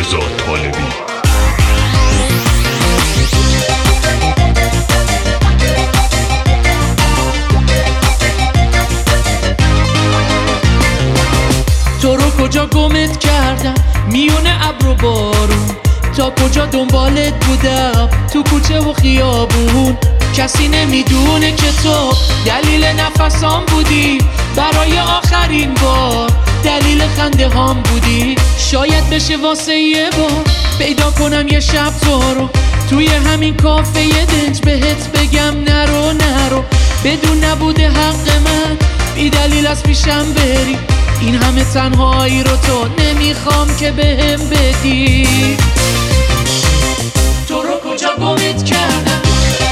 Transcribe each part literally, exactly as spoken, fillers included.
رضا طالبی. تو رو کجا گمت کردم میون ابر و بارون، تا کجا دنبالت بودم تو کوچه و خیابون. کسی نمیدونه که تو دلیل نفسام بودی، برای آخرین بار دلیل خنده هام بودی. شاید بشه واسه یه بار پیدا کنم یه شب تو رو توی همین کافه یه دنج بهت بگم نرو نرو، بدون نبوده حق من بی دلیل از پیشم بری. این همه تنهایی رو تو نمیخوام که بهم بدی. تو رو کجا گمت کردم،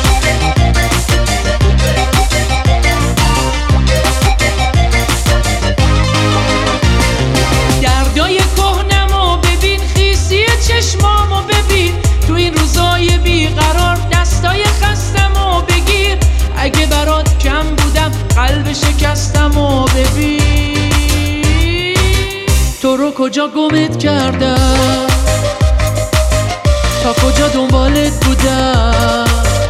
دردای کهنمو ببین، خیسی چشمامو ببین، تو این روزای بیقرار دستای خستمو بگیر. اگه برات کم بودم قلب شکستمو ببین. تو رو کجا گمت کردم، تا کجا دنبالت بودم.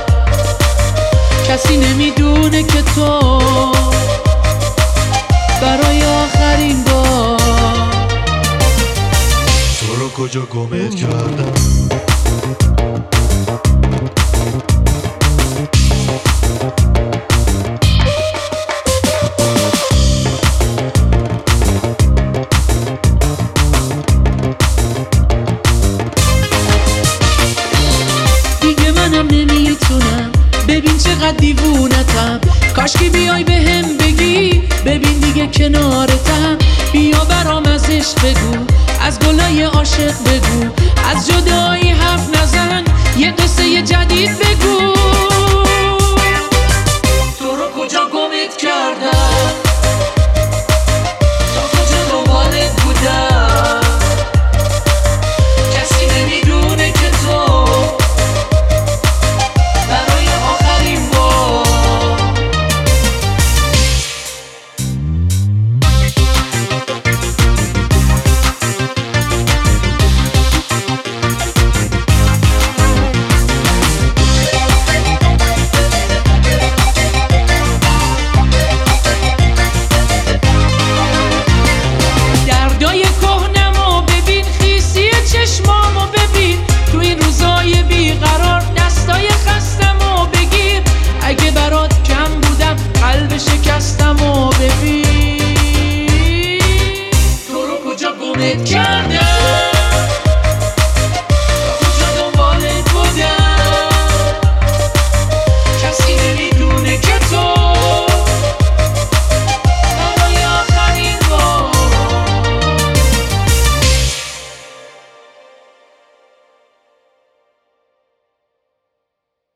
کسی نمیدونه که تو برای آخرین بار. تو رو کجا گمت کردم. نمیتونم ببین چقدر دیوونتم، کاشکی بیای بهم بگی ببین دیگه کنارت